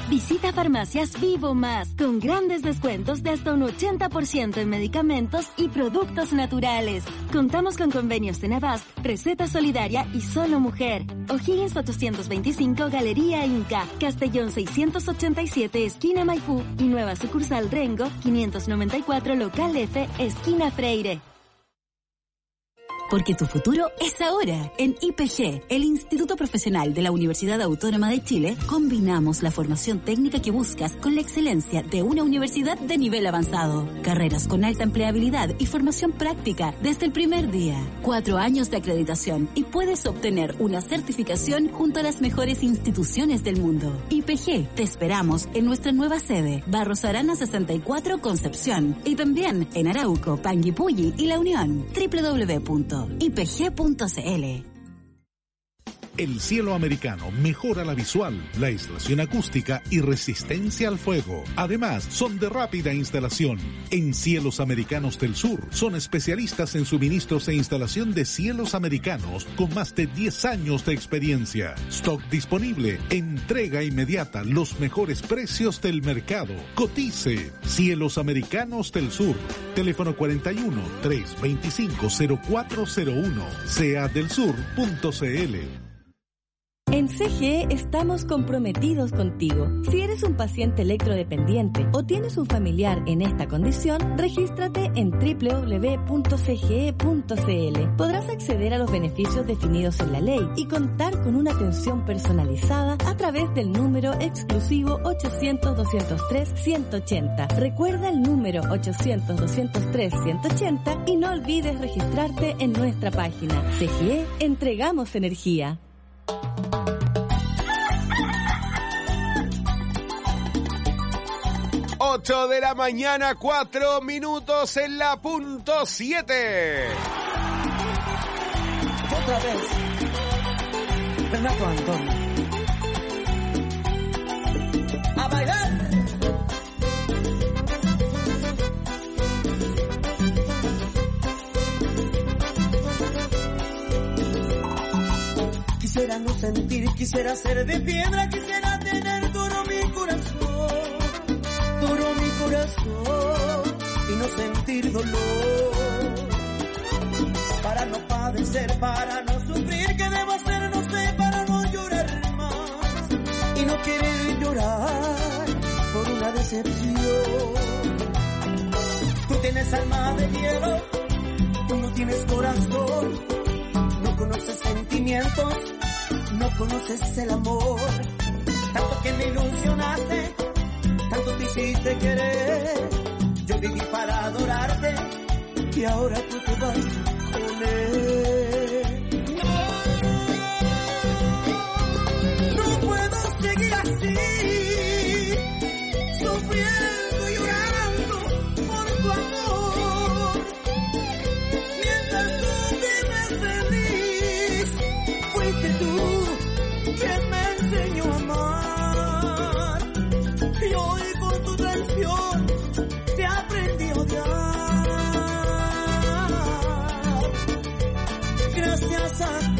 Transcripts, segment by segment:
Visita Farmacias Vivo Más, con grandes descuentos de hasta un 80% en medicamentos y productos naturales. Contamos con convenios de Navast, Receta Solidaria y Solo Mujer. O'Higgins 825, Galería Inca, Castellón 687, esquina Maipú y nueva sucursal Rengo 594, local F, esquina Freire. Porque tu futuro es ahora. En IPG, el Instituto Profesional de la Universidad Autónoma de Chile, combinamos la formación técnica que buscas con la excelencia de una universidad de nivel avanzado. Carreras con alta empleabilidad y formación práctica desde el primer día. 4 años de acreditación y puedes obtener una certificación junto a las mejores instituciones del mundo. IPG, te esperamos en nuestra nueva sede, Barros Arana 64, Concepción. Y también en Arauco, Panguipulli y La Unión. www.ipg.cl. El cielo americano mejora la visual, la aislación acústica y resistencia al fuego. Además, son de rápida instalación. En Cielos Americanos del Sur, son especialistas en suministros e instalación de cielos americanos con más de 10 años de experiencia. Stock disponible, entrega inmediata, los mejores precios del mercado. Cotice. Cielos Americanos del Sur. Teléfono 41 325 0401. seadelsur.cl. En CGE estamos comprometidos contigo. Si eres un paciente electrodependiente o tienes un familiar en esta condición, regístrate en www.cge.cl. Podrás acceder a los beneficios definidos en la ley y contar con una atención personalizada a través del número exclusivo 800-203-180. Recuerda el número 800-203-180 y no olvides registrarte en nuestra página. CGE, entregamos energía. 8 de la mañana, 4 minutos en la punto 7. Otra vez, Renato Antonio. A bailar. Quisiera no sentir, quisiera ser de piedra, quisiera tener todo mi corazón, y no sentir dolor. Para no padecer, para no sufrir, ¿qué debo hacer? No sé, para no llorar más y no querer llorar por una decepción. Tú tienes alma de hielo, tú no tienes corazón, no conoces sentimientos, no conoces el amor. Tanto que me ilusionaste, tanto te hiciste querer, yo viví para adorarte y ahora tú te vas con él. No puedo seguir así, sufriendo y llorando por tu amor. Mientras tú vives feliz, fuiste tú quien me enseñó a amar. Y hoy con tu traición te aprendí a odiar. Gracias a ti.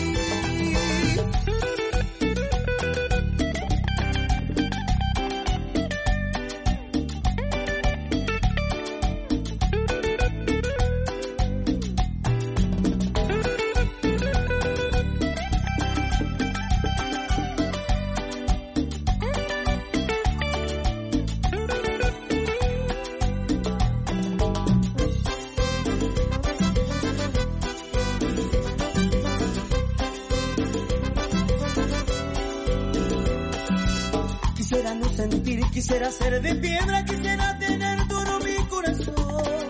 Quisiera ser de piedra, quisiera tener todo mi corazón,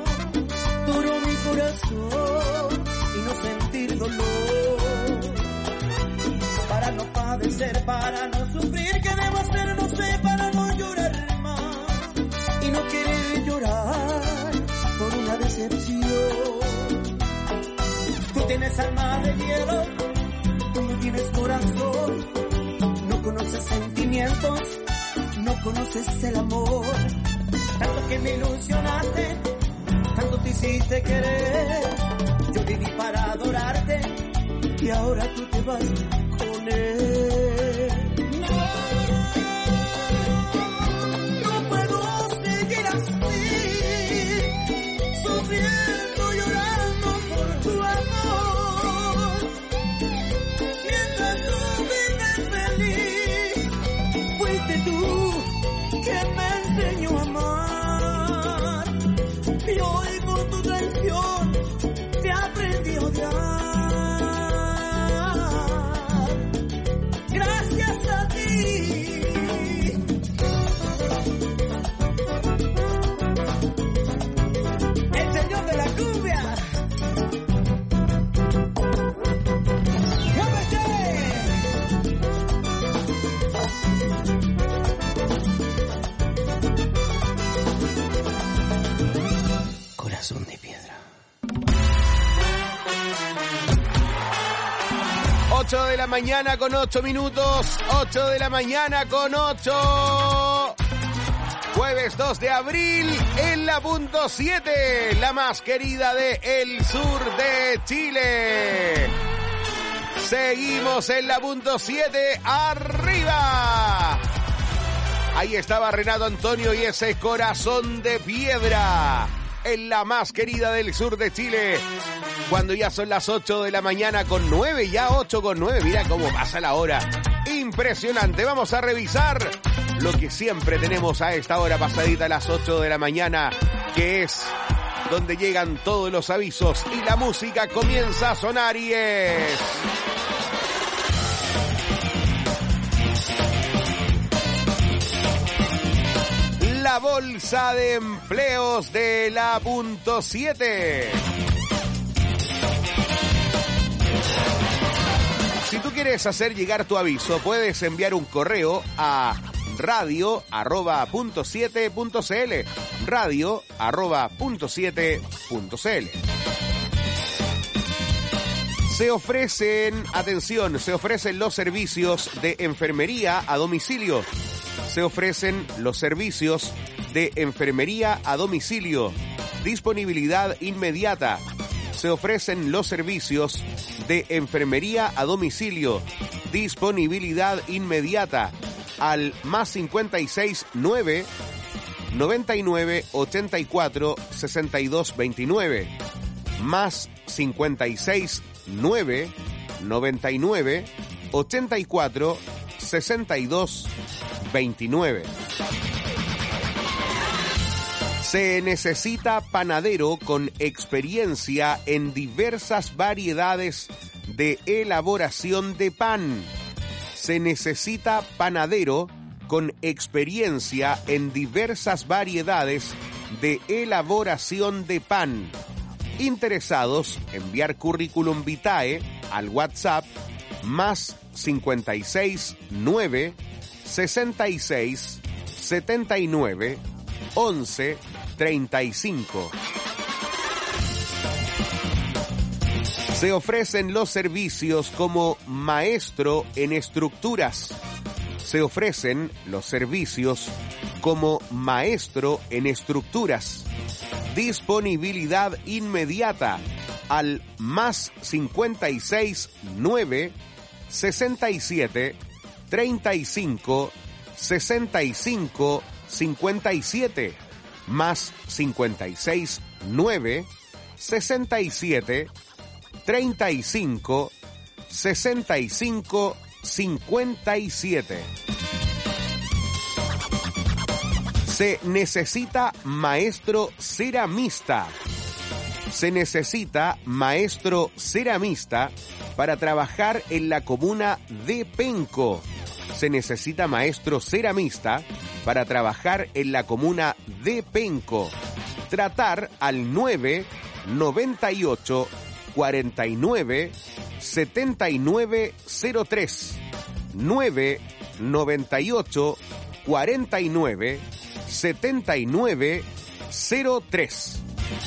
y no sentir dolor. Para no padecer, para no sufrir, ¿qué debo hacer? No sé, para no llorar más y no querer llorar por una decepción. Tú tienes alma de hielo, tú no tienes corazón, no conoces sentimientos, no conoces el amor. Tanto que me ilusionaste, tanto te hiciste querer, yo viví para adorarte y ahora tú te vas con él. 8 de la mañana con 8 minutos. 8 de la mañana con 8. Jueves 2 de abril en la punto 7, la más querida de el sur de Chile. Seguimos en la punto 7, arriba. Ahí estaba Renato Antonio y ese corazón de piedra en la más querida del sur de Chile. Cuando ya son las 8 de la mañana con 9, ya 8 con 9, mira cómo pasa la hora. Impresionante, vamos a revisar lo que siempre tenemos a esta hora pasadita a las 8 de la mañana, que es donde llegan todos los avisos y la música comienza a sonar y es... La bolsa de empleos de la punto 7. Si tú quieres hacer llegar tu aviso, puedes enviar un correo a radio@punto7.cl, radio@punto7.cl. Se ofrecen los servicios de enfermería a domicilio. Se ofrecen los servicios de enfermería a domicilio. Disponibilidad inmediata. Se ofrecen los servicios de enfermería a domicilio. Disponibilidad inmediata. Al más 56 9 99 84 62 29. Más 56 9 99 84 62 29. Se necesita panadero con experiencia en diversas variedades de elaboración de pan. Se necesita panadero con experiencia en diversas variedades de elaboración de pan. Interesados, enviar currículum vitae al WhatsApp más 56 9 66 79 11 35. Se ofrecen los servicios como maestro en estructuras. Se ofrecen los servicios como maestro en estructuras. Disponibilidad inmediata al más 56 9 67 35 65 57 más 56 9 67 35 65 57. Se necesita maestro ceramista. Se necesita maestro ceramista para trabajar en la comuna de Penco. Se necesita maestro ceramista para trabajar en la comuna de Penco. Tratar al 9 98 49 79 03. 9 98 49 79 03.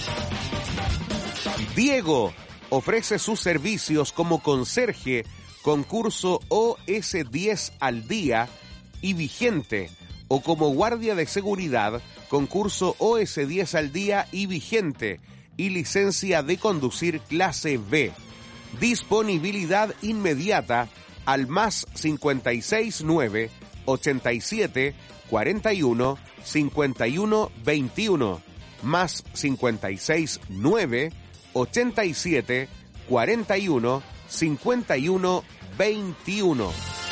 Diego ofrece sus servicios como conserje, concurso OS10 al día y vigente, o como guardia de seguridad, concurso OS10 al día y vigente, y licencia de conducir clase B. Disponibilidad inmediata al más 56 9 87 41 51 21, más 56 9 87 41 51 21.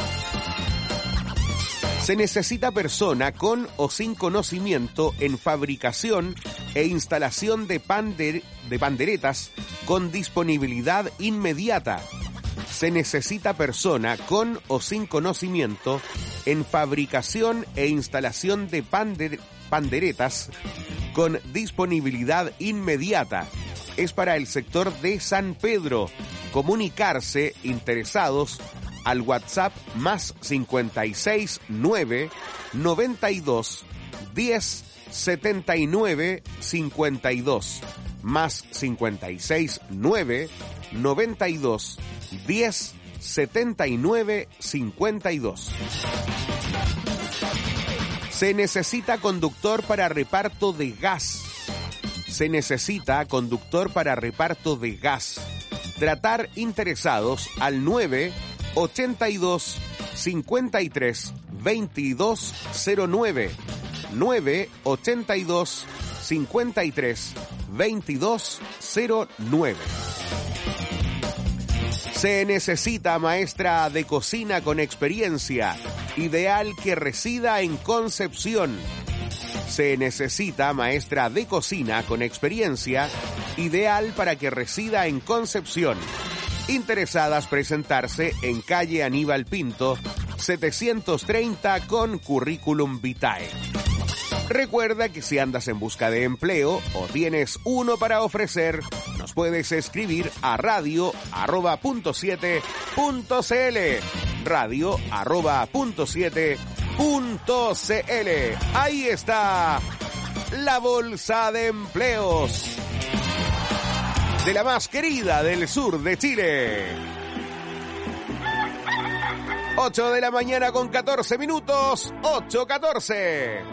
Se necesita persona con o sin conocimiento en fabricación e instalación de panderetas con disponibilidad inmediata. Se necesita persona con o sin conocimiento en fabricación e instalación de panderetas con disponibilidad inmediata. Es para el sector de San Pedro. Comunicarse interesados al WhatsApp más 56 9 92 10 79 52, más 56 9 92 10 7952. Se necesita conductor para reparto de gas. Se necesita conductor para reparto de gas. Tratar interesados al 982 53 2209. 982 53 2209. Se necesita maestra de cocina con experiencia, ideal que resida en Concepción. Se necesita maestra de cocina con experiencia, ideal para que resida en Concepción. Interesadas presentarse en calle Aníbal Pinto, 730 con currículum vitae. Recuerda que si andas en busca de empleo o tienes uno para ofrecer, nos puedes escribir a radio@.7.cl. radio@.7.cl. Ahí está la bolsa de empleos de la más querida del sur de Chile. 8 de la mañana con 14 minutos, 8:14.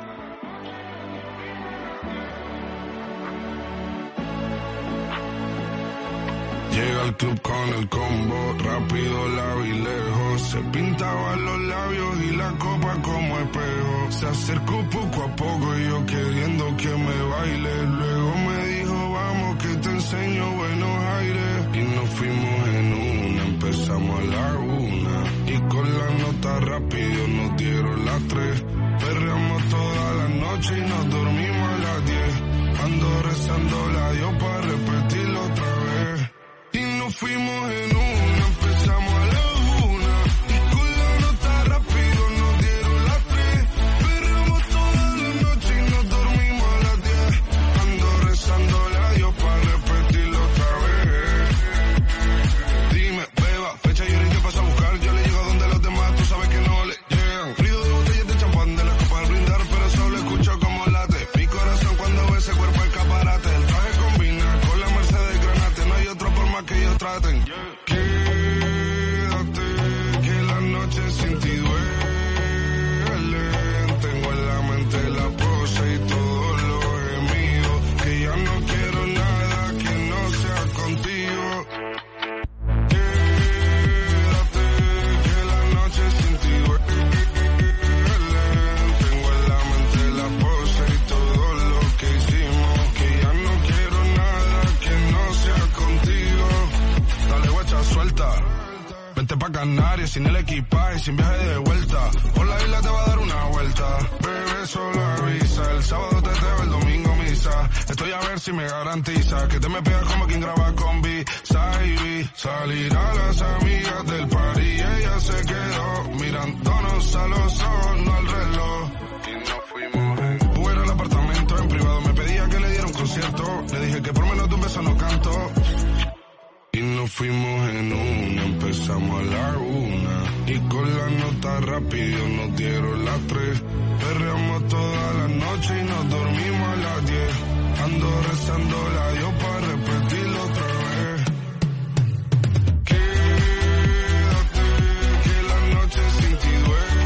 Llega al club con el combo, rápido la vi lejos. Se pintaban los labios y la copa como espejo. Se acercó poco a poco y yo queriendo que me baile. Luego me dijo, vamos que te enseño buenos aires. Y nos fuimos en una, empezamos a la 1. Y con la nota rápido nos dieron las 3. Perreamos toda la noche y nos dormimos a las 10. Ando rezando la Dios para repetirlo otra vez. Y nos fuimos en una, empezamos a la 1. Y con la nota rápido nos dieron las 3. Perreamos toda la noche y nos dormimos a las 10. Ando rezando la Dios para repetirlo otra vez. Dime, beba, fecha y hora y qué pasa a buscar. Yo le llego a donde los demás, tú sabes que no le llegan. Frío de botellas de champán, de la copa al brindar, pero solo escucho como late. Mi corazón cuando ve ese cuerpo escaparate. El traje combina con la Mercedes Granate. No hay otro por más que ellos traten. Quédate, que la noche sin ti duele. Tengo en la mente la pose y todo lo gemido. Que ya no quiero nada que no sea contigo. Quédate, que la noche sin ti duele. Tengo en la mente la pose y todo lo que hicimos. Que ya no quiero nada que no sea contigo. Dale guacha suelta. Vente pa' Canarias sin el equipaje, sin viaje de vuelta. Por la isla te va a dar una vuelta. Bebé, solo avisa. El sábado te teo, el domingo misa. Estoy a ver si me garantiza que te me pegas como quien graba con B-Side. Salir a las amigas del party y ella se quedó mirándonos a los ojos, no al reloj. Y nos fuimos en Uber al apartamento en privado. Me pedía que le diera un concierto. Le dije que por menos de un beso no canto. Y nos fuimos en una, empezamos a la 1. Y con la nota rápido nos dieron las 3. Perreamos toda la noche y nos dormimos a las 10. Ando rezando la Dios para repetirlo otra vez. Quédate, que la noche sin ti duele.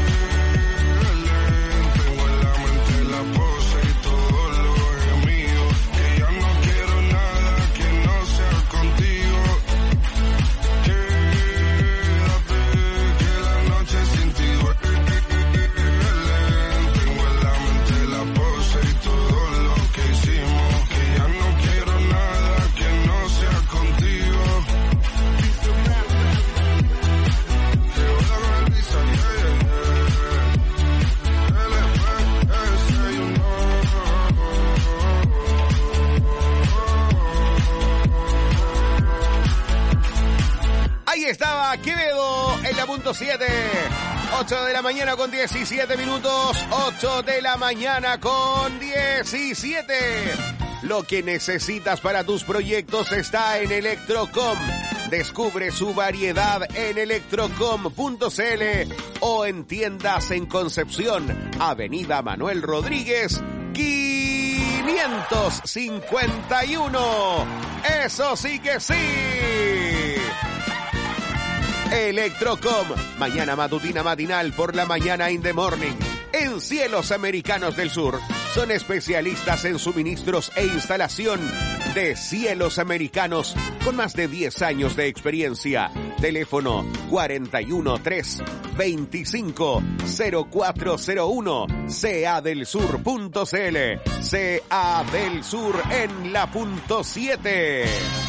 Tengo en la mente la pose y todo lo gemido. Que ya no quiero nada que no sea contigo. Quédate, que la noche sin ti duele. Tengo en la mente la pose y todo lo que hicimos. Que ya no quiero nada que no sea contigo. Que voy a coger visa, Ahí estaba Quevedo en la punto 7. 8 de la mañana con 17 minutos. 8 de la mañana con 17. Lo que necesitas para tus proyectos está en Electrocom. Descubre su variedad en electrocom.cl o en tiendas en Concepción, Avenida Manuel Rodríguez, 551. Eso sí que sí. Electrocom, mañana matutina matinal por la mañana in the morning. En Cielos Americanos del Sur, son especialistas en suministros e instalación de cielos americanos con más de 10 años de experiencia. Teléfono 413-250401, cadelsur.cl, CA del Sur en la punto 7.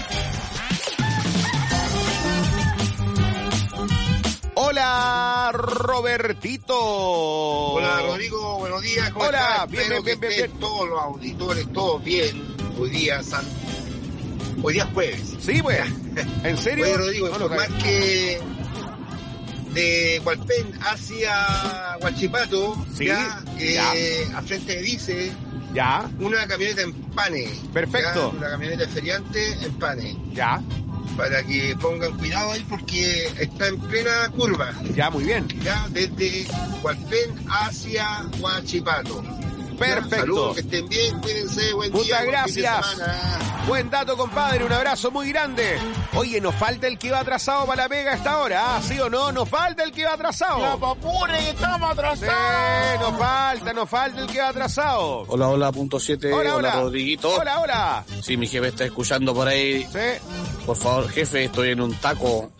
Hola, Robertito. Hola, Rodrigo, buenos días. ¿Cómo Hola, estás? bien. Todos los auditores, todos bien. Hoy día es jueves. Sí, pues. ¿En serio? Oye, Rodrigo, no, informar que de Hualpén hacia Huachipato, sí, ya. A frente de Dice, ya. Una camioneta en Pane. Perfecto. Ya, una camioneta feriante en Pane. Ya. Para que pongan cuidado ahí porque está en plena curva. Ya, muy bien. Ya, desde Hualpén hacia Huachipato. Perfecto. Saludos, que estén bien, cuídense, buen día. Muchas gracias. Buen dato, compadre, un abrazo muy grande. Oye, nos falta el que va atrasado para la pega a esta hora, ¿ah? ¿Sí o no? Nos falta el que va atrasado. ¡La papure, que estamos atrasados! Sí, nos falta el que va atrasado. Hola, punto 7. Hola, Rodriguito. Hola. Sí, mi jefe está escuchando por ahí. Sí. Por favor, jefe, estoy en un taco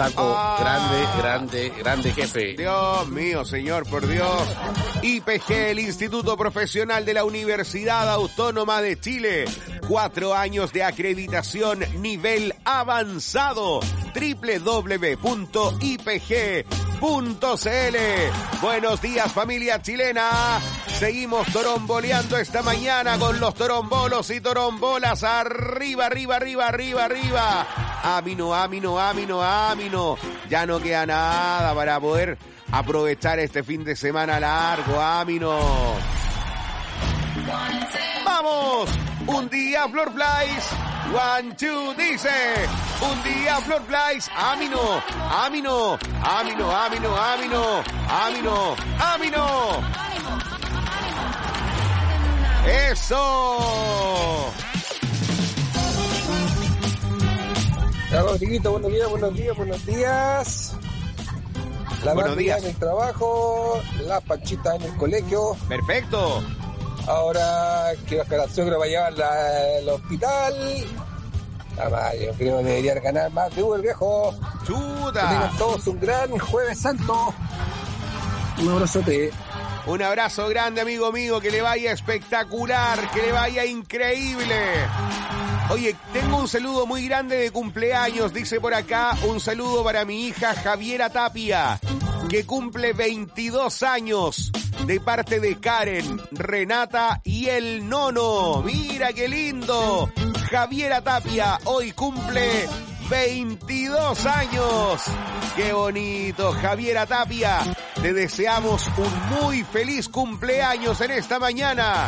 grande, jefe. Dios mío, señor, por Dios. IPG, el Instituto Profesional de la Universidad Autónoma de Chile. 4 años de acreditación nivel avanzado. www.ipg.cl. Buenos días, familia chilena. Seguimos toromboleando esta mañana con los torombolos y torombolas. Arriba. Ámino. Ya no queda nada para poder aprovechar este fin de semana largo. Ámino. ¡Vamos! Un día Flor Flies. 1, 2, dice. Un día Flor Flies. Ámino. ¡Eso! Ya, Rodriguito, buenos días. La buenos días. En el trabajo, la Panchita en el colegio. Perfecto. Ahora quiero esperar al suegro para llevarla al hospital. Yo creo que debería ganar más de el viejo. ¡Chuta! Que tengan todos un gran Jueves Santo. Un abrazote. Un abrazo grande, amigo mío, que le vaya espectacular, que le vaya increíble. Oye, tengo un saludo muy grande de cumpleaños, dice por acá, un saludo para mi hija Javiera Tapia, que cumple 22 años, de parte de Karen, Renata y el nono. Mira qué lindo. Javiera Tapia hoy cumple 22 años. ¡Qué bonito, Javiera Tapia! Te deseamos un muy feliz cumpleaños en esta mañana.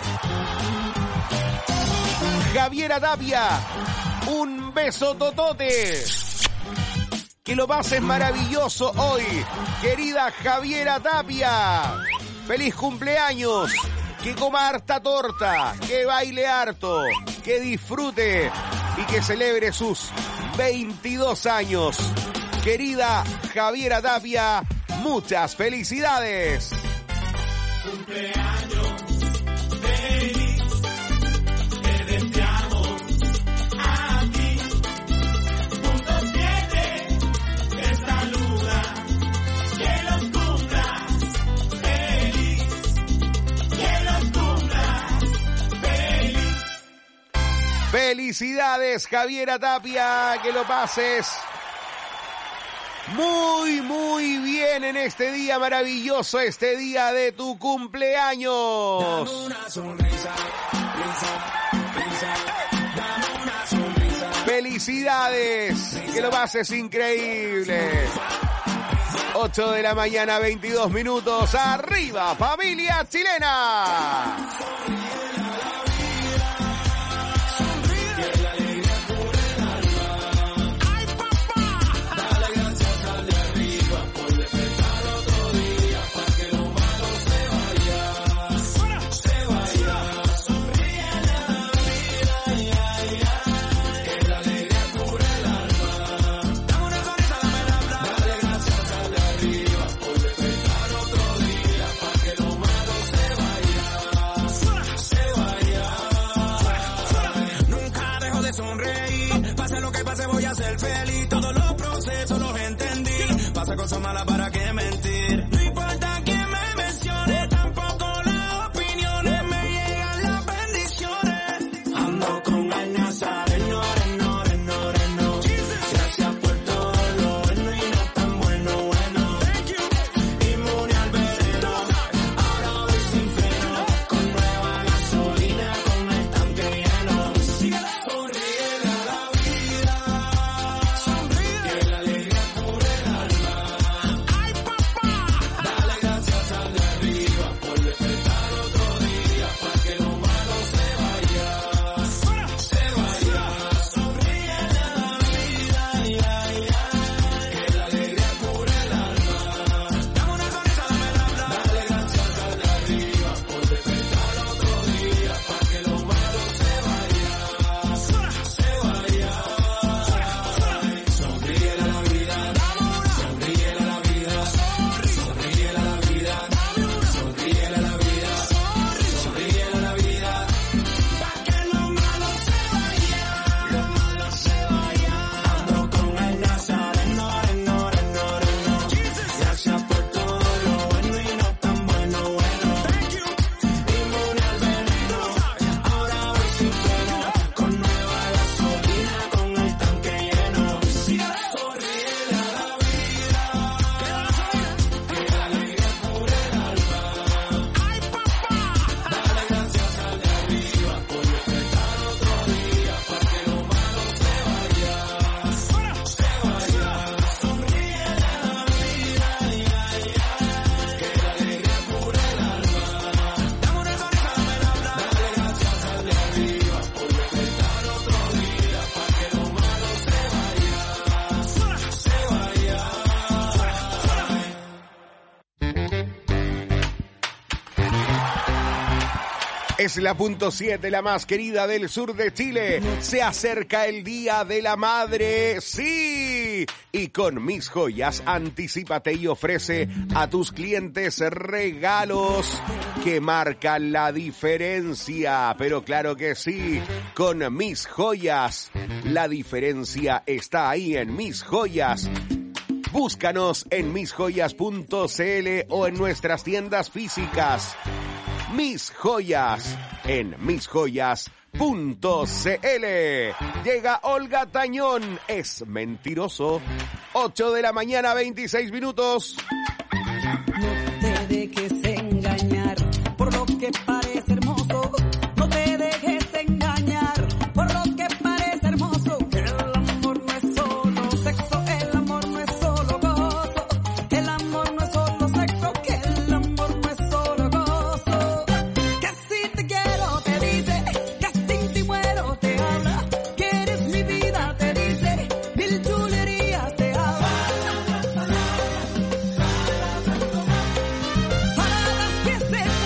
Javiera Tapia, un beso totote. Que lo pases maravilloso hoy, querida Javiera Tapia. ¡Feliz cumpleaños! Que coma harta torta, que baile harto, que disfrute y que celebre sus 22 años. Querida Javiera Tapia, muchas felicidades. Cumpleaños feliz, te deseamos aquí. Punto 7, te saluda, que los cumplas feliz, que los cumplas feliz. Felicidades, Javiera Tapia, que lo pases muy bien en este día maravilloso, este día de tu cumpleaños. Dame una sonrisa, dame una sonrisa. Felicidades, que lo pases increíble. 8 de la mañana, 22 minutos. Arriba, familia chilena. mala para qué mentir. No importa quién me mencione, tampoco las opiniones, me llegan las bendiciones. Ando con el Nazareno, reno, reno, reno. Gracias por todo lo bueno y no tan bueno, bueno. Inmune al veneno, ahora voy sin freno, con nueva gasolina, con el tanque lleno. Sonríele a la vida, que la alegría cubre el alma. Ay, papá, dale gracias al de arriba por despertar otro día, para que lo malo se vaya, se vaya. Sonríele a la vida, ay, ay, ay, que la alegría cubre el alma. Dame una sonrisa, dale gracias al de arriba por despertar otro día, para que lo malo se vaya, se vaya. Sonríele a la vida, sonríele a la vida, sonríele a la vida, sonríele a la vida, sonríele a la vida, para que lo malo se vaya, lo malo se vaya. Ando con el Nazareno, reno, reno, reno. Gracias por todo lo bueno y no tan bueno, bueno. Inmune al veneno, ahora voy sin freno, con nueva gasolina, con el tanque lleno. Sonríele a la vida, que la alegría cubre el alma. Ay, papá, dale gracias al de arriba por despertar otro día, para que lo malo se vaya, se vaya. Sonríele a la vida, ay, ay, ay, que la alegría cubre el alma. Dame una sonrisa, dale gracias al de arriba por despertar otro día, para que lo malo se vaya, se vaya. Es la punto 7, la más querida del sur de Chile. Se acerca el Día de la Madre, ¡sí! Y con Mis Joyas, anticípate y ofrece a tus clientes regalos que marcan la diferencia. Pero claro que sí, con Mis Joyas, la diferencia está ahí en Mis Joyas. Búscanos en misjoyas.cl o en nuestras tiendas físicas. Mis Joyas, en misjoyas.cl. Llega Olga Tañón, es mentiroso. 8 de la mañana, 26 minutos. No te dejes engañar por lo que parece hermoso. No te dejes engañar por lo que parece hermoso. El amor no es solo sexo, el amor no es solo gozo. El amor no es solo sexo, que el amor no es solo gozo. Que si te quiero te dice, que sin ti muero te habla. Que eres mi vida te dice, mil chulerías te habla. Para las que se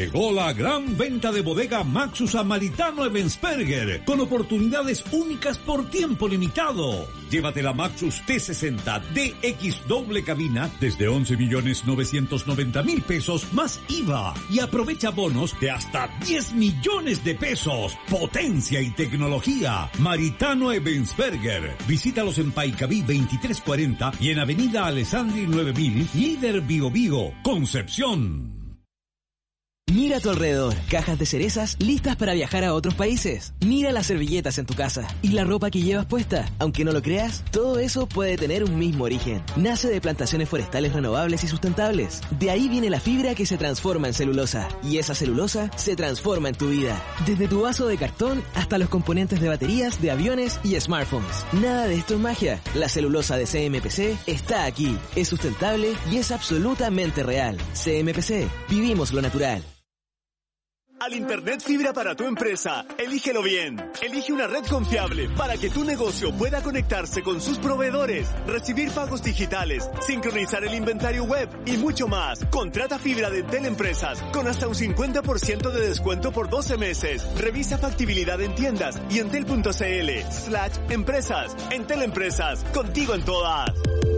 Llegó la gran venta de bodega Maxus a Maritano Ebensperger, con oportunidades únicas por tiempo limitado. Llévate la Maxus T60 DX doble cabina desde 11.990.000 pesos más IVA y aprovecha bonos de hasta 10 millones de pesos. Potencia y tecnología. Maritano Ebensperger. Visítalos en Paicaví 2340 y en Avenida Alessandri 9000, Líder Bio Bio, Concepción. Mira a tu alrededor, cajas de cerezas listas para viajar a otros países. Mira las servilletas en tu casa y la ropa que llevas puesta. Aunque no lo creas, todo eso puede tener un mismo origen. Nace de plantaciones forestales renovables y sustentables. De ahí viene la fibra que se transforma en celulosa. Y esa celulosa se transforma en tu vida. Desde tu vaso de cartón hasta los componentes de baterías, de aviones y smartphones. Nada de esto es magia. La celulosa de CMPC está aquí. Es sustentable y es absolutamente real. CMPC. Vivimos lo natural. Al Internet fibra para tu empresa, elígelo bien. Elige una red confiable para que tu negocio pueda conectarse con sus proveedores, recibir pagos digitales, sincronizar el inventario web y mucho más. Contrata fibra de Entel Empresas con hasta un 50% de descuento por 12 meses. Revisa factibilidad en tiendas y entel.cl/empresas. Entel Empresas, contigo en todas.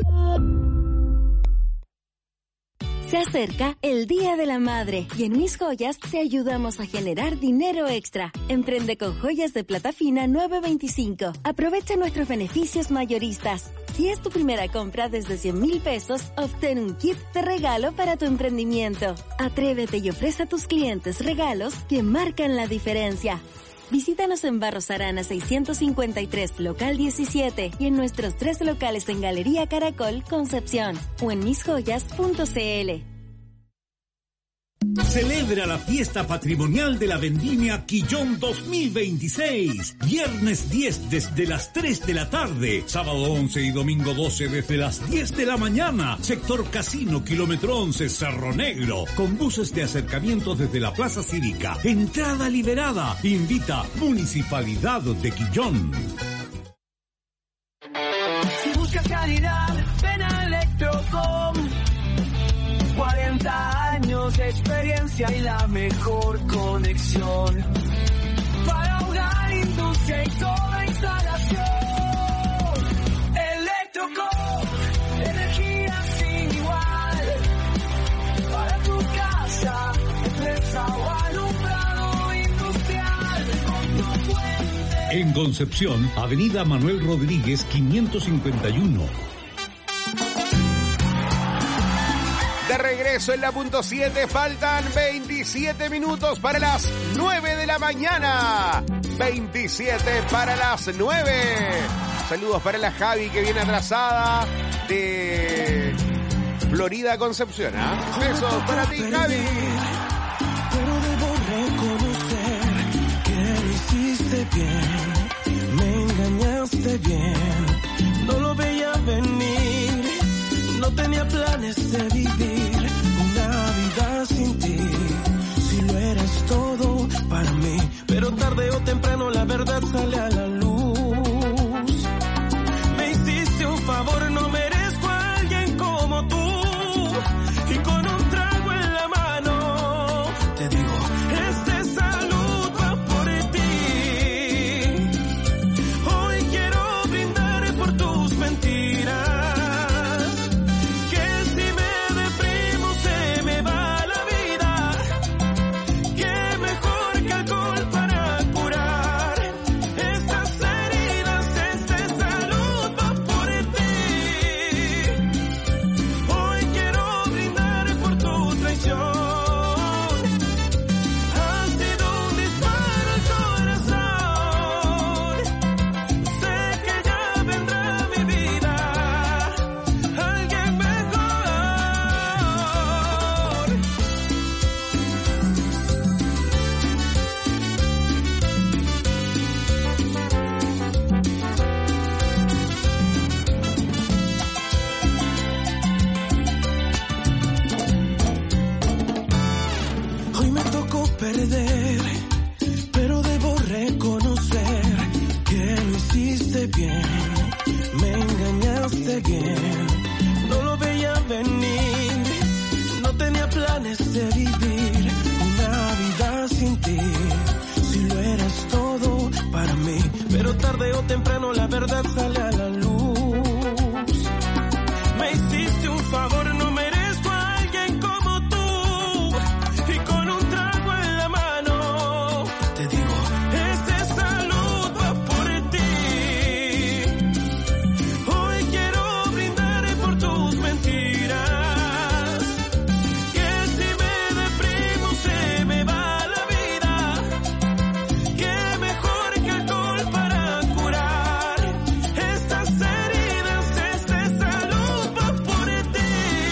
Se acerca el Día de la Madre y en Mis Joyas te ayudamos a generar dinero extra. Emprende con joyas de plata fina 925. Aprovecha nuestros beneficios mayoristas. Si es tu primera compra desde 100,000 pesos, obtén un kit de regalo para tu emprendimiento. Atrévete y ofrece a tus clientes regalos que marcan la diferencia. Visítanos en Barros Arana 653, local 17 y en nuestros 3 locales en Galería Caracol, Concepción o en misjoyas.cl. Celebra la fiesta patrimonial de la Vendimia Quillón 2026. Viernes 10 desde las 3 de la tarde. Sábado 11 y domingo 12 desde las 10 de la mañana. Sector Casino, kilómetro 11, Cerro Negro. Con buses de acercamiento desde la Plaza Cívica. Entrada liberada. Invita Municipalidad de Quillón. Si buscas calidad, ven a Electrocom. 40 años de experiencia y la mejor conexión para hogar, industria y toda instalación. Electrocom, energía sin igual para tu casa, empresa o alumbrado industrial. En Concepción, Avenida Manuel Rodríguez 551. De regreso en la punto 7, faltan 27 minutos para las 9 de la mañana. 27 para las 9. Saludos para la Javi que viene atrasada de Florida Concepción. Besos para ti, Javi. Pero debo reconocer que lo hiciste bien, me engañaste bien, no lo veía venir, no tenía planes de vivir una vida sin ti, si lo eres todo para mí, pero tarde o temprano la verdad sale a la luz. Me hiciste un favor, no merezco a alguien como tú, y con un trago en la mano te digo, salud va por ti. Hoy quiero brindar por tus mentiras. Perder, pero debo reconocer que lo hiciste bien, me engañaste bien, no lo veía venir, no tenía planes de vivir una tarde o temprano la verdad sale a la luz. Me hiciste un favor, no merezco a alguien como tú. Y con un trago en la mano te digo, este salud va por ti. Hoy quiero brindar por tus mentiras. Que si me deprimo se me va la vida. Que mejor que alcohol para curar estas heridas. Este salud va por ti.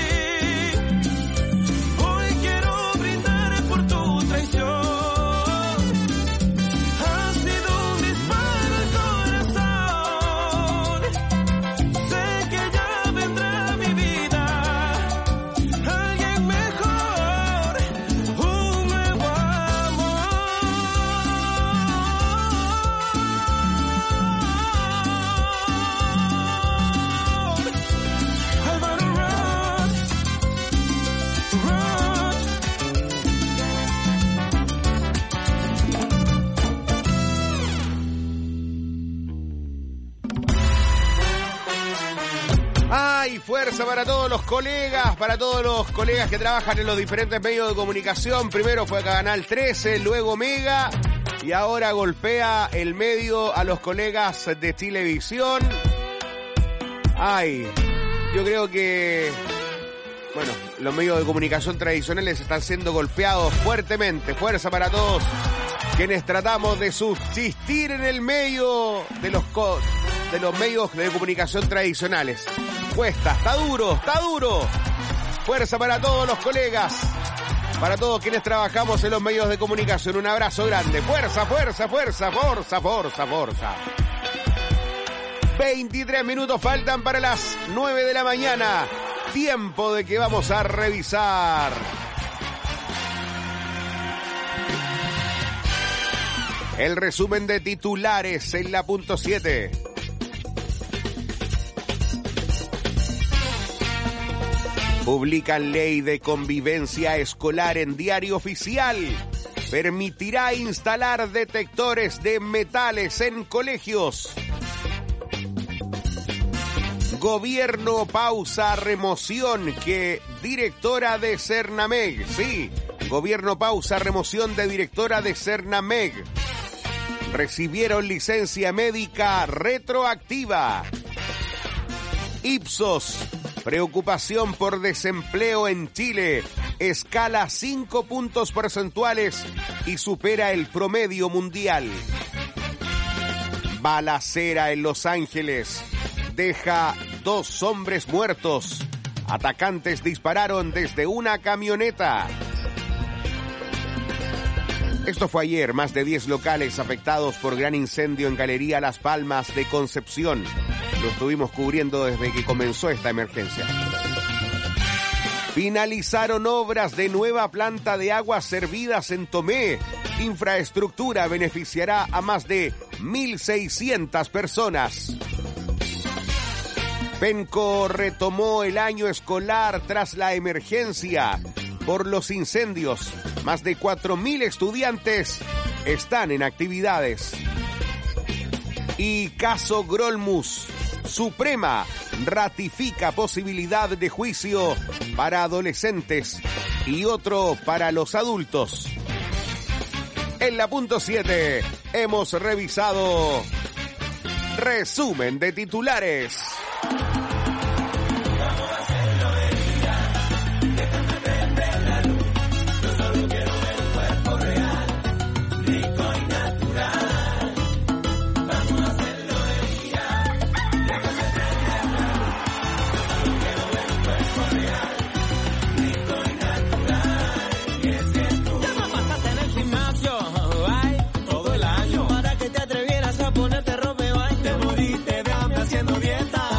Hoy quiero brindar por tu traición. Ha sido un disparo al corazón. Sé que ya vendrá a mi vida alguien mejor, un nuevo amor. Álvaro Ross, ¡Ay, fuerza para todos los colegas que trabajan en los diferentes medios de comunicación! Primero fue a Canal 13, luego Mega, y ahora golpea el medio a los colegas de Televisión. ¡Ay! Yo creo que, bueno, los medios de comunicación tradicionales están siendo golpeados fuertemente. Fuerza para todos quienes tratamos de subsistir en el medio de los medios de comunicación tradicionales. Cuesta, está duro. Fuerza para todos los colegas, para todos quienes trabajamos en los medios de comunicación. Un abrazo grande. Fuerza. 23 minutos faltan para las 9 de la mañana. Tiempo de que vamos a revisar el resumen de titulares en la punto 7. Publican ley de convivencia escolar en Diario Oficial. Permitirá instalar detectores de metales en colegios. Gobierno pausa remoción que directora de Cernameg. Sí, gobierno pausa remoción de directora de Cernameg. Recibieron licencia médica retroactiva. Ipsos. Preocupación por desempleo en Chile. Escala 5 puntos porcentuales y supera el promedio mundial. Balacera en Los Ángeles. Deja 2 hombres muertos. Atacantes dispararon desde una camioneta. Esto fue ayer. Más de 10 locales afectados por gran incendio en Galería Las Palmas de Concepción. Lo estuvimos cubriendo desde que comenzó esta emergencia. Finalizaron obras de nueva planta de aguas servidas en Tomé. Infraestructura beneficiará a más de 1.600 personas. Penco retomó el año escolar tras la emergencia por los incendios. Más de 4.000 estudiantes están en actividades. Y caso Grolmus. Suprema ratifica posibilidad de juicio para adolescentes y otro para los adultos. En la punto 7 hemos revisado resumen de titulares. Para que te atrevieras a ponerte ropa de baño. Te moriste de hambre haciendo dieta.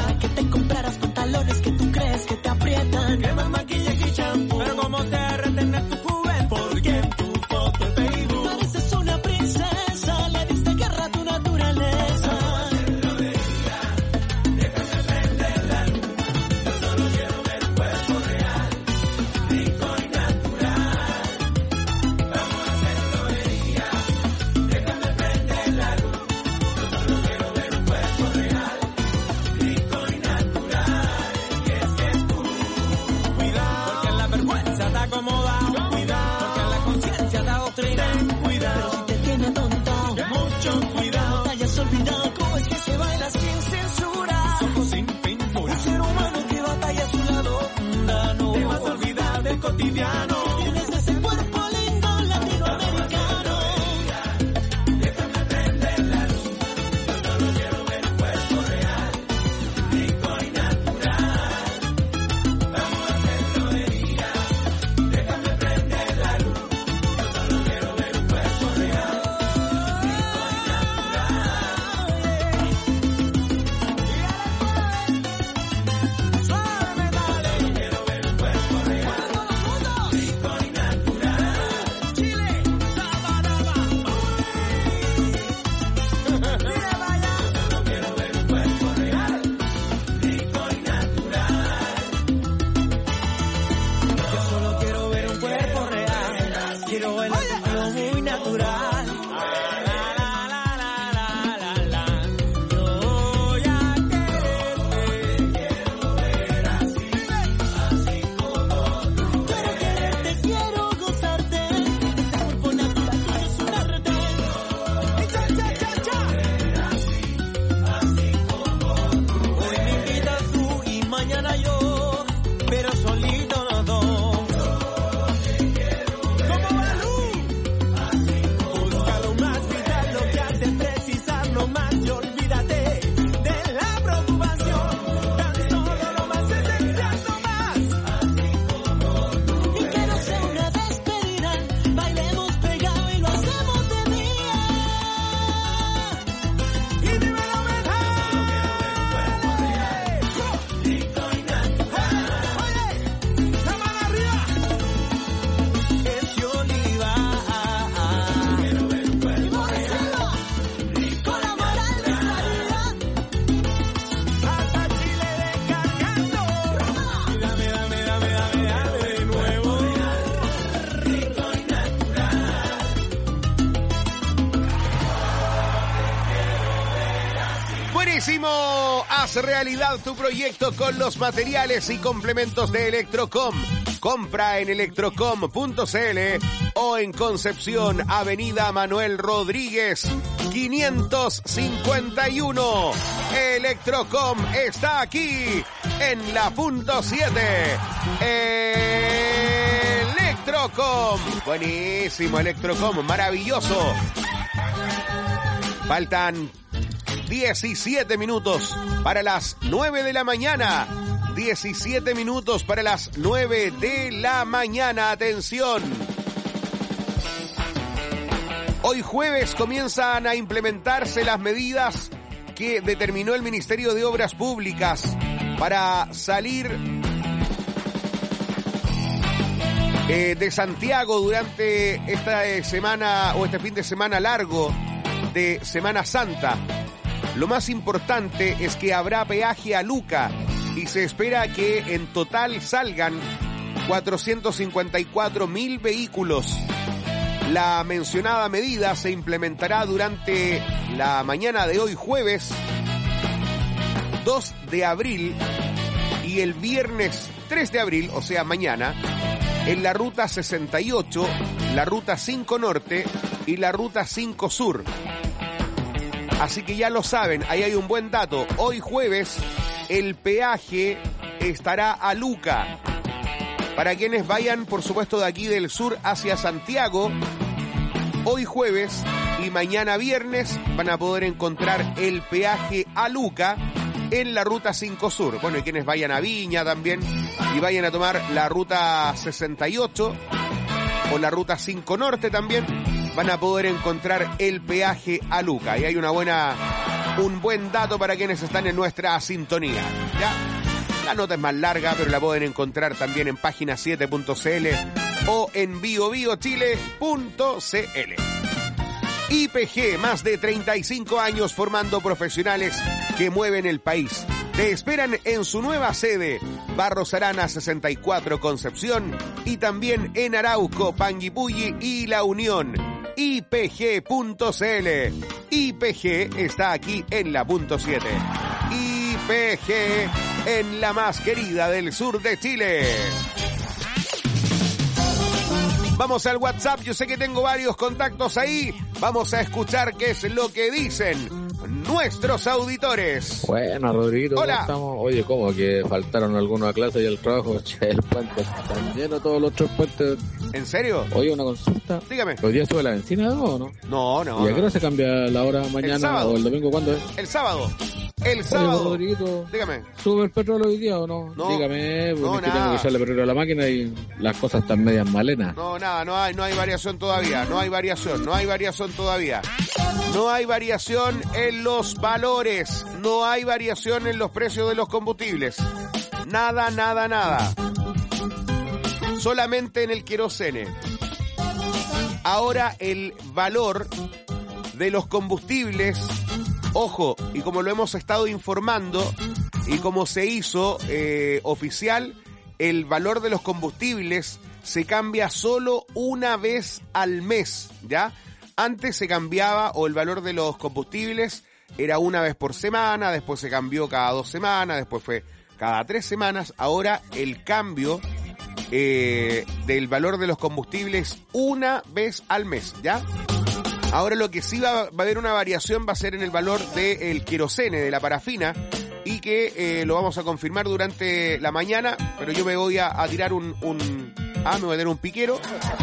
Rapidísimo, haz realidad tu proyecto con los materiales y complementos de Electrocom. Compra en electrocom.cl o en Concepción, Avenida Manuel Rodríguez, 551. Electrocom está aquí en la punto 7. Electrocom. Buenísimo, Electrocom, maravilloso. Faltan 17 minutos para las 9 de la mañana. 17 minutos para las 9 de la mañana. Atención. Hoy jueves comienzan a implementarse las medidas que determinó el Ministerio de Obras Públicas para salir de Santiago durante esta semana o este fin de semana largo de Semana Santa. Lo más importante es que habrá peaje a Luca y se espera que en total salgan 454.000 vehículos. La mencionada medida se implementará durante la mañana de hoy jueves 2 de abril y el viernes 3 de abril, o sea mañana, en la ruta 68, la ruta 5 Norte y la ruta 5 Sur. Así que ya lo saben, ahí hay un buen dato. Hoy jueves el peaje estará a Luca. Para quienes vayan, por supuesto, de aquí del sur hacia Santiago, hoy jueves y mañana viernes van a poder encontrar el peaje a Luca en la ruta 5 Sur. Bueno, y quienes vayan a Viña también y vayan a tomar la ruta 68 o la ruta 5 Norte también, van a poder encontrar el peaje a Luca. Y hay un buen dato para quienes están en nuestra sintonía. ¿Ya? La nota es más larga, pero la pueden encontrar también en página7.cl o en biobiochile.cl. IPG, más de 35 años formando profesionales que mueven el país. Te esperan en su nueva sede, Barros Arana 64 Concepción, y también en Arauco, Panguipulli y La Unión. IPG.cl. IPG está aquí en la punto 7. IPG en la más querida del sur de Chile. Vamos al WhatsApp, yo sé que tengo varios contactos ahí. Vamos a escuchar qué es lo que dicen nuestros auditores. Bueno, Rodrigo, hola. Estamos? Oye, ¿cómo que faltaron algunos a clase y al trabajo? Che, el puente están llenos todos los otros puentes. ¿En serio? Oye, una consulta. Dígame. ¿Hoy día sube la benzina o no? No. ¿Y a qué hora se cambia la hora mañana o el domingo? ¿Cuándo es? El sábado. El sábado. Oye, Rodriguito, dígame. ¿Sube el petróleo hoy día o no? Dígame, porque tengo que echarle petróleo a la máquina y las cosas están medias malenas. No, nada, no hay variación todavía. No hay variación todavía. No hay variación en los valores. No hay variación en los precios de los combustibles. Nada. Solamente en el querosene. Ahora el valor de los combustibles, ojo, y como lo hemos estado informando y como se hizo oficial, el valor de los combustibles se cambia solo una vez al mes, ¿ya? Antes se cambiaba, o el valor de los combustibles era una vez por semana, después se cambió cada 2 semanas, después fue cada 3 semanas. Ahora el cambio del valor de los combustibles una vez al mes, ¿ya? Ahora lo que sí va a haber una variación va a ser en el valor del querosene, de la parafina, y que lo vamos a confirmar durante la mañana, pero yo me voy a tirar me voy a tener un piquero,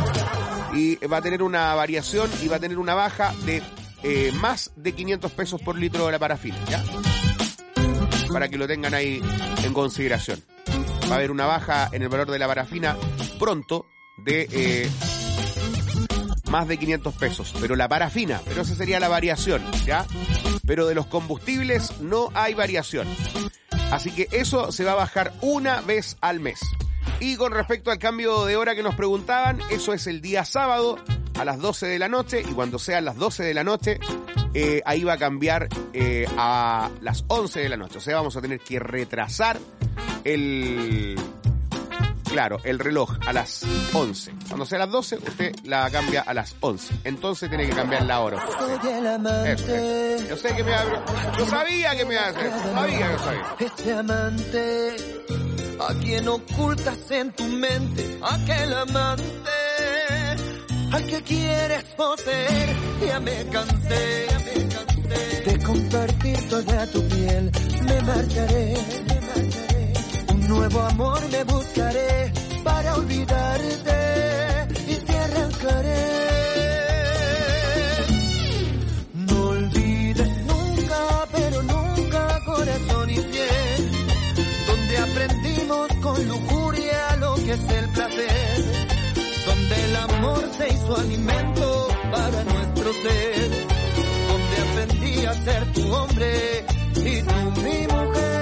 y va a tener una variación y va a tener una baja de más de 500 pesos por litro de la parafina, ¿ya? Para que lo tengan ahí en consideración. Va a haber una baja en el valor de la parafina pronto de más de 500 pesos, pero la parafina, pero esa sería la variación, ¿ya? Pero de los combustibles no hay variación. Así que eso se va a bajar una vez al mes. Y con respecto al cambio de hora que nos preguntaban, eso es el día sábado a las 12 de la noche, y cuando sean las 12 de la noche, ahí va a cambiar a las 11 de la noche. O sea, vamos a tener que retrasar Claro, el reloj a las 11. Cuando sea las 12, usted la cambia a las 11. Entonces tiene que cambiar la hora. Eso. Yo sé que me abre. Yo sabía que me hace. Sabía. Ese amante a quien ocultas en tu mente, aquel amante al que quieres poseer. Ya me cansé de compartir toda tu piel. Me marcharé. Un nuevo amor me buscaré para olvidarte y te arrancaré. No olvides nunca, pero nunca, corazón infiel, donde aprendimos con lujuria lo que es el placer, donde el amor se hizo alimento para nuestro ser, donde aprendí a ser tu hombre y tú mi mujer.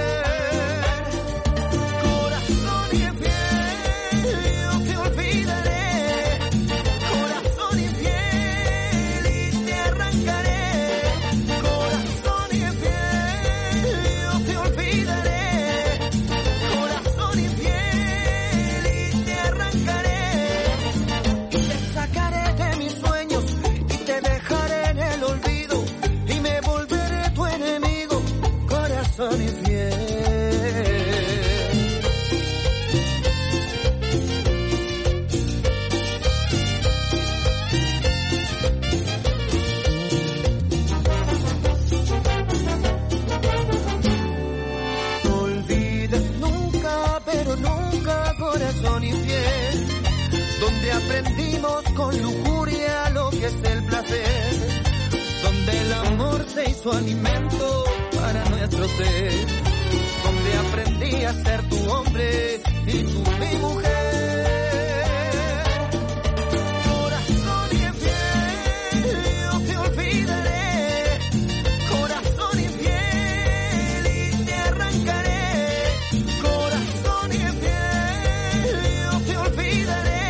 Donde aprendimos con lujuria lo que es el placer, donde el amor se hizo alimento para nuestro ser, donde aprendí a ser tu hombre y tú mi mujer. Corazón infiel, yo te olvidaré, corazón infiel y te arrancaré, corazón infiel, yo te olvidaré.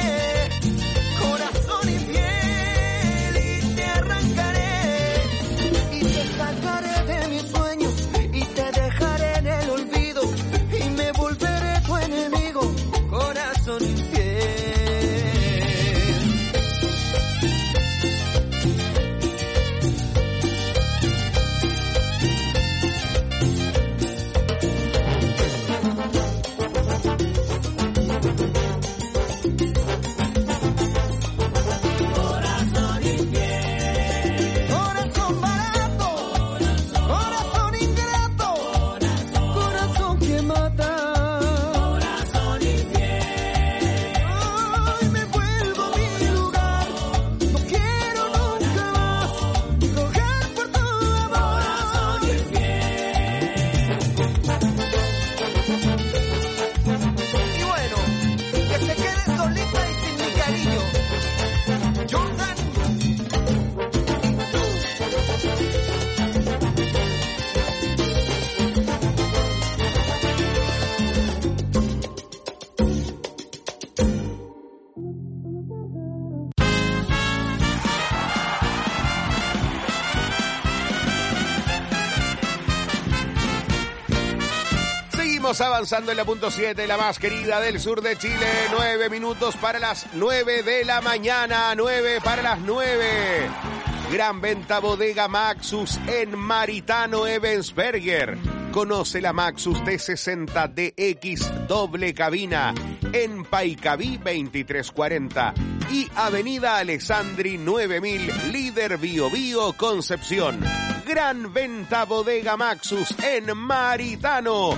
Avanzando en la punto 7, la más querida del sur de Chile. 9 minutos para las 9 de la mañana. 9 para las 9. Gran venta Bodega Maxus en Maritano Ebensberger. Conoce la Maxus T60 DX doble cabina en Paicaví 2340 y Avenida Alessandri 9000, líder Bio Bio Concepción. Gran venta Bodega Maxus en Maritano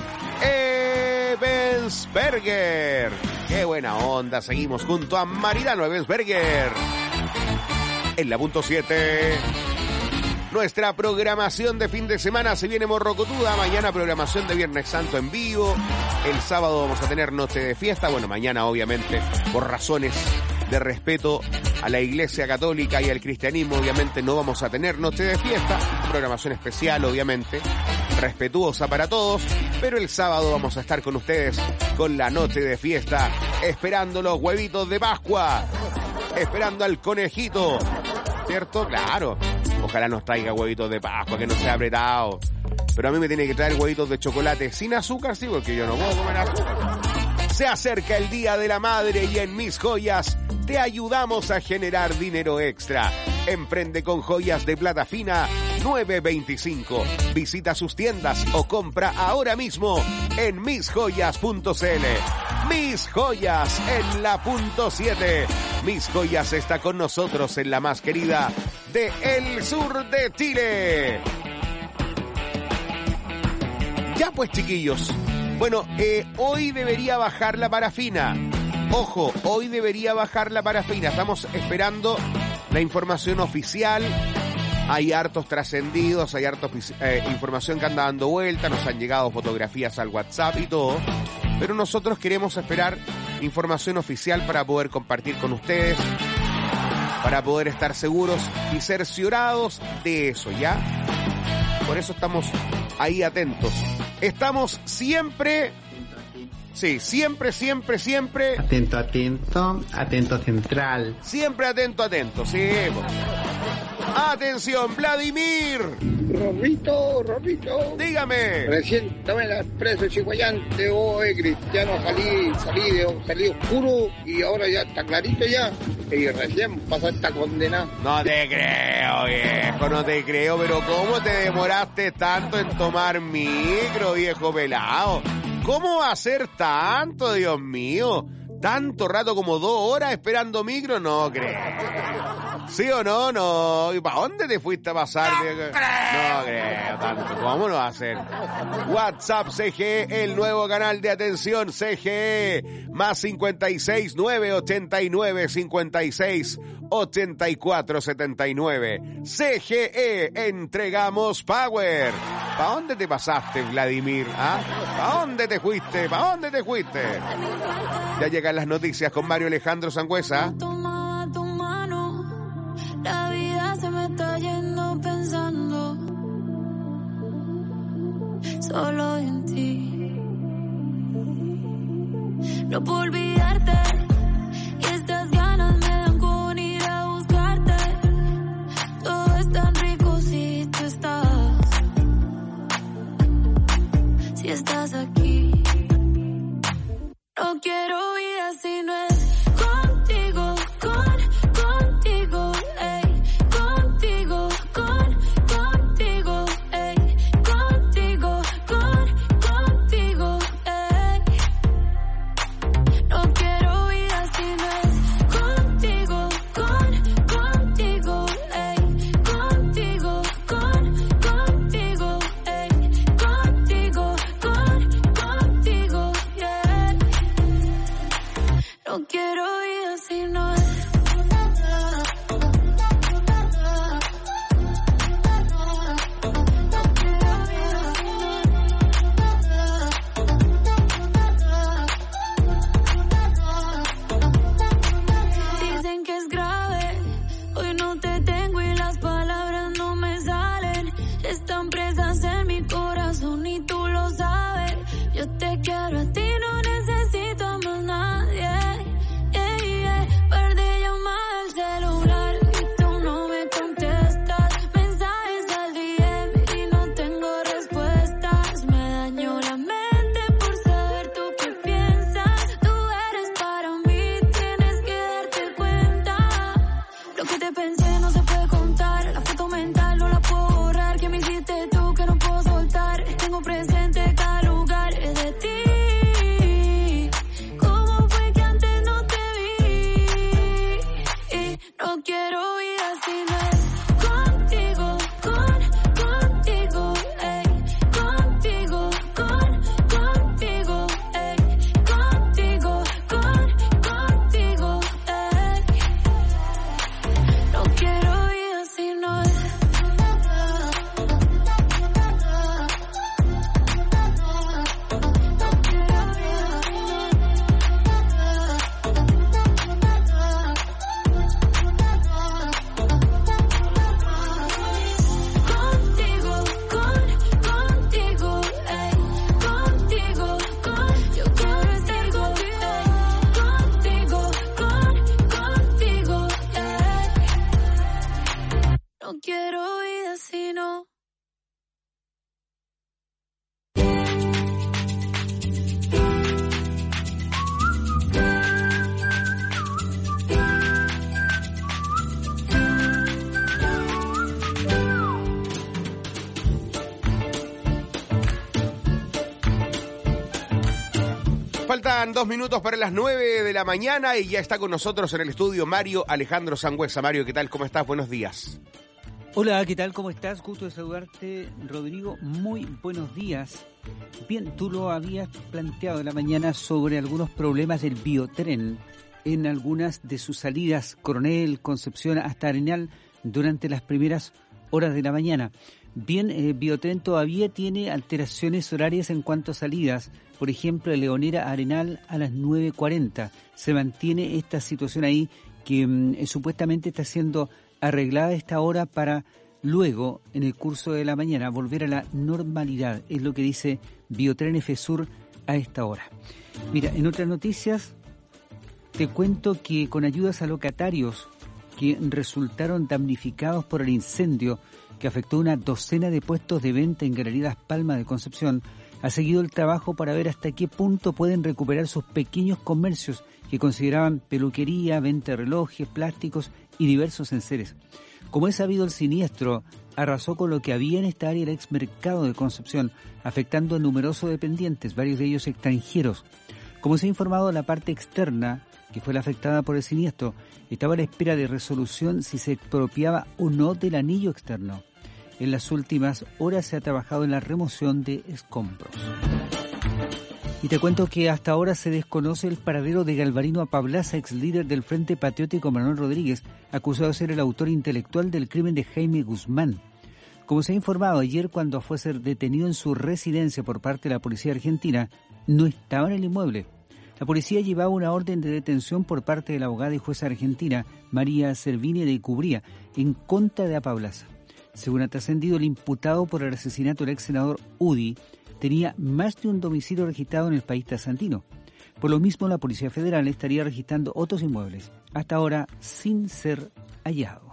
Ebensberger. Qué buena onda, seguimos junto a Maritano Ebensberger. En la punto 7, nuestra programación de fin de semana se viene morrocotuda. Mañana programación de Viernes Santo en vivo. El sábado vamos a tener noche de fiesta. Bueno, mañana obviamente por razones de respeto a la Iglesia Católica y al cristianismo, obviamente no vamos a tener noche de fiesta. Programación especial, obviamente, respetuosa para todos. Pero el sábado vamos a estar con ustedes con la noche de fiesta, esperando los huevitos de Pascua, esperando al conejito, ¿cierto? Claro. Ojalá nos traiga huevitos de Pascua, que no sea apretado. Pero a mí me tiene que traer huevitos de chocolate sin azúcar, sí, porque yo no puedo comer azúcar. Se acerca el Día de la Madre y en Mis Joyas te ayudamos a generar dinero extra. Emprende con joyas de plata fina 925. Visita sus tiendas o compra ahora mismo en misjoyas.cl. Mis Joyas en la punto 7. Mis Joyas está con nosotros en la más querida de el sur de Chile. Ya pues, chiquillos. Bueno, hoy debería bajar la parafina. Ojo, hoy debería bajar la parafina. Estamos esperando la información oficial. Hay hartos trascendidos, hay hartos información que anda dando vuelta. Nos han llegado fotografías al WhatsApp y todo. Pero nosotros queremos esperar información oficial para poder compartir con ustedes, para poder estar seguros y cerciorados de eso, ¿ya? Por eso estamos ahí atentos. Estamos siempre... Sí, siempre. Atento central. Siempre atento, sí. Atención, Vladimir. Rorrito. Dígame. Recién tomé la expreso chihuayante, Cristiano, salí oscuro y ahora ya está clarito ya. Y recién pasó esta condena. No te creo, viejo, no te creo, pero ¿cómo te demoraste tanto en tomar micro, viejo pelado? ¿Cómo va a ser tanto, Dios mío? ¿Tanto rato como 2 horas esperando micro? No creo. ¿Sí o no? No. ¿Y para dónde te fuiste a pasar? No creo tanto. ¿Cómo lo va a hacer? WhatsApp CGE, el nuevo canal de atención CGE. Más 56 989 56 84 79. CGE, entregamos power. ¿Para dónde te pasaste, Vladimir? ¿Ah? ¿Para dónde te fuiste? Ya llegan las noticias con Mario Alejandro Sangüesa. Tomaba tu mano, la vida se me está yendo pensando solo en ti. No puedo olvidarte y estas ganas me dan con ir a buscarte. Todo es tan rico si tú estás aquí. No quiero vida si no es contigo, contigo, ey, contigo, contigo, ey, contigo, contigo, ey. No quiero vida si no es contigo, contigo, ey, contigo, contigo, ey, contigo, contigo, yeah. No quiero vida si no es. Dicen que es grave, hoy no te tengo y las palabras no me salen. Están presas en mi corazón y tú lo sabes. Yo te quiero a ti, no necesito más nadie. Yeah, Faltan 2 minutos para las 9 de la mañana y ya está con nosotros en el estudio Mario Alejandro Sangüesa. Mario, ¿qué tal? ¿Cómo estás? Buenos días. Hola, ¿qué tal? ¿Cómo estás? Gusto de saludarte, Rodrigo. Muy buenos días. Bien, tú lo habías planteado en la mañana sobre algunos problemas del biotren en algunas de sus salidas, Coronel, Concepción hasta Arenal, durante las primeras horas de la mañana. Bien, Biotren todavía tiene alteraciones horarias en cuanto a salidas. Por ejemplo, Leonera Arenal a las 9:40. Se mantiene esta situación ahí que supuestamente está siendo arreglada a esta hora para luego, en el curso de la mañana, volver a la normalidad. Es lo que dice Biotren FSUR a esta hora. Mira, en otras noticias, te cuento que con ayudas a locatarios que resultaron damnificados por el incendio que afectó una docena de puestos de venta en Galería Las Palmas de Concepción, ha seguido el trabajo para ver hasta qué punto pueden recuperar sus pequeños comercios que consideraban peluquería, venta de relojes, plásticos y diversos enseres. Como es sabido, el siniestro arrasó con lo que había en esta área el ex mercado de Concepción, afectando a numerosos dependientes, varios de ellos extranjeros. Como se ha informado, la parte externa, que fue la afectada por el siniestro, estaba a la espera de resolución si se expropiaba o no del anillo externo. En las últimas horas se ha trabajado en la remoción de escombros. Y te cuento que hasta ahora se desconoce el paradero de Galvarino Apablaza, ex líder del Frente Patriótico Manuel Rodríguez, acusado de ser el autor intelectual del crimen de Jaime Guzmán. Como se ha informado ayer, cuando fue a ser detenido en su residencia por parte de la policía argentina, no estaba en el inmueble. La policía llevaba una orden de detención por parte de la abogada y jueza argentina María Servini de Cubría en contra de Apablaza. Según ha trascendido, el imputado por el asesinato del ex senador Udi tenía más de un domicilio registrado en el país trasandino. Por lo mismo, la Policía Federal estaría registrando otros inmuebles, hasta ahora sin ser hallado.